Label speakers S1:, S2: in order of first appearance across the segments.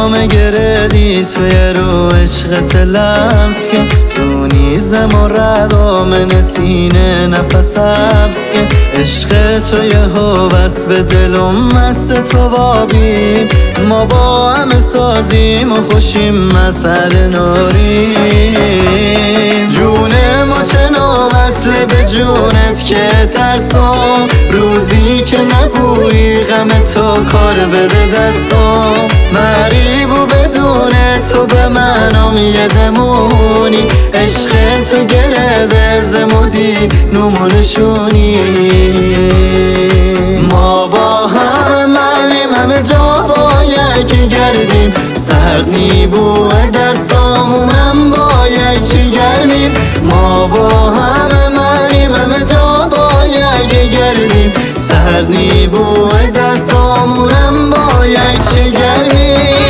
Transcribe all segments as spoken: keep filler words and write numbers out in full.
S1: جام گردی توی رو عشقت لمس که زونی زم و ردام نسینه نفس حبس که عشق توی هو بس به دلم مست تو بابیم ما با همه سازیم و خوشیم مسئله ناریم جون ما چنان وصله به جونت که ترسم روزی که نبویی غم تو کار بده دستم مریبو بدون تو به منم یه دمونی عشق تو گرده زمودی نمونشونی ما با هم منیم همه جا با یکی گردیم سرد نیبو دستامونم با یکی گرمیم ما با هم منیم همه جا با یکی گردیم سرد نیبو دستامونم با یکی گرمیم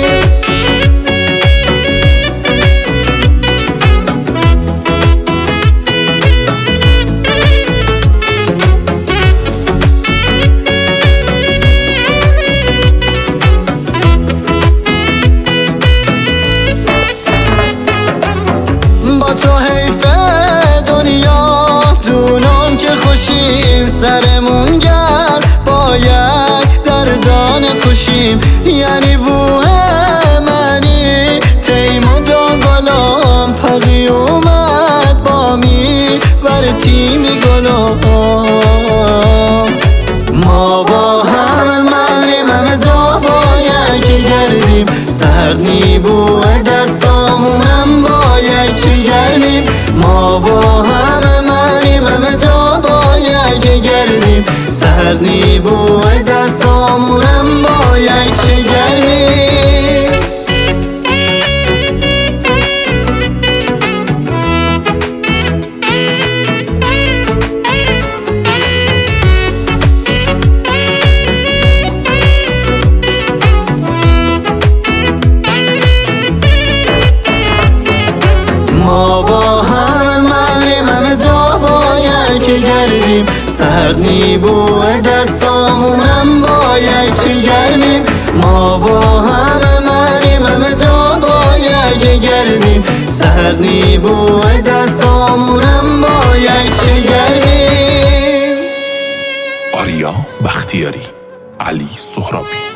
S1: تو حیف دنیا دونم که خوشیم سرمون گر باید دردان کشیم یعنی بوه منی تیم و داغلام تاقی اومد با می بر تیمی گلام ما با هم منیم همه جا با یکی گردیم سرد نیبو دستامونم با یکی گرمیم ما با همه منیم همه جا با یکی گردیم سرد نیبو دستامونم با یکی گرمیم ما با هم منیم همه جا با یکی گردیم سرد نیبو دستامونم با یکی گرمیم ما با هم منیم همه جا با یکی گردیم سرد نیبو دستامونم با یکی گرمیم
S2: آریا بختیاری، علی سهرابی.